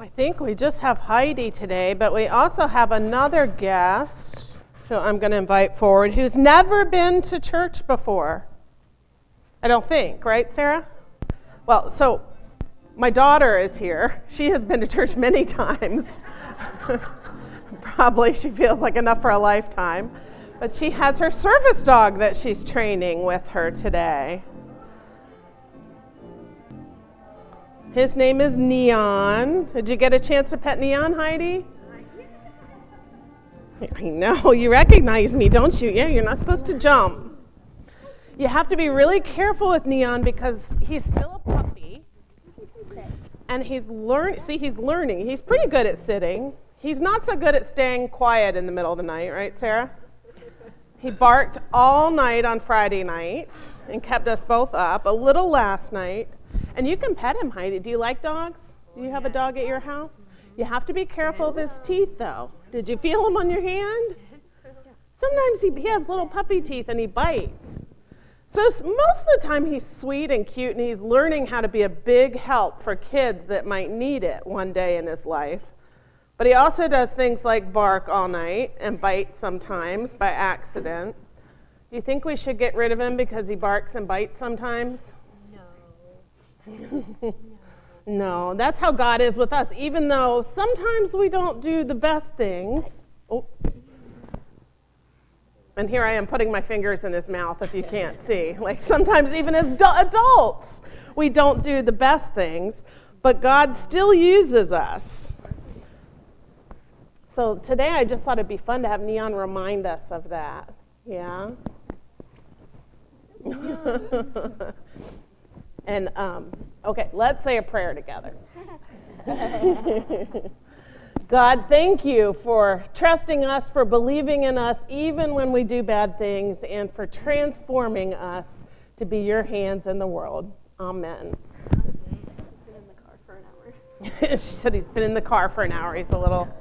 I think we just have Heidi today, but we also have another guest who I'm going to invite forward who's never been to church before. I don't think, right, Sarah? Well, so my daughter is here. She has been to church many times. Probably she feels like enough for a lifetime. But she has her service dog that she's training with her today. His name is Neon. Did you get a chance to pet Neon, Heidi? I know, you recognize me, don't you? Yeah, you're not supposed to jump. You have to be really careful with Neon because he's still a puppy. And he's learning. He's pretty good at sitting. He's not so good at staying quiet in the middle of the night, right, Sarah? He barked all night on Friday night and kept us both up, a little last night. And you can pet him, Heidi. Do you like dogs? Do you have a dog at your house? You have to be careful of his teeth, though. Did you feel him on your hand? Sometimes he has little puppy teeth and he bites. So most of the time he's sweet and cute and he's learning how to be a big help for kids that might need it one day in his life. But he also does things like bark all night and bite sometimes by accident. Do you think we should get rid of him because he barks and bites sometimes? No, that's how God is with us, even though sometimes we don't do the best things. Oh. And here I am putting my fingers in his mouth if you can't see. Like sometimes even as adults, we don't do the best things, but God still uses us. So today I just thought it'd be fun to have Neon remind us of that. Yeah? And, okay, let's say a prayer together. God, thank you for trusting us, for believing in us, even when we do bad things, and for transforming us to be your hands in the world. Amen. He's been in the car for an hour. She said he's been in the car for an hour. He's a little